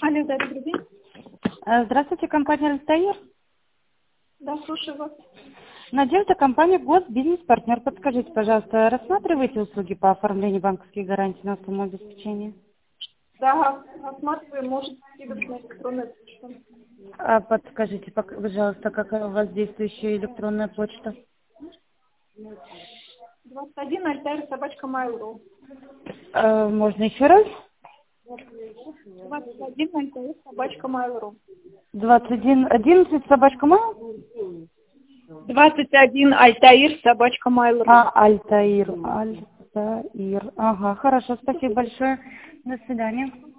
Алло, да, добрый день. Здравствуйте, компания «Альтаир». Да, слушаю вас. Надежда, компания «Госбизнес-партнер». Подскажите, пожалуйста, рассматриваете услуги по оформлению банковских гарантий на сумму обеспечения? Да, осматриваем, может скидывать на электронную почту. Подскажите, пожалуйста, какая у вас действующая электронная почта? 21 альтайр собачка Mail.ru. Можно еще раз? 21 альтайр собачка Mail.ru. 2111 собачка Мал? 21 альтаир собачка Mail.ru. Альтаир. Ага, хорошо, спасибо большое. До свидания.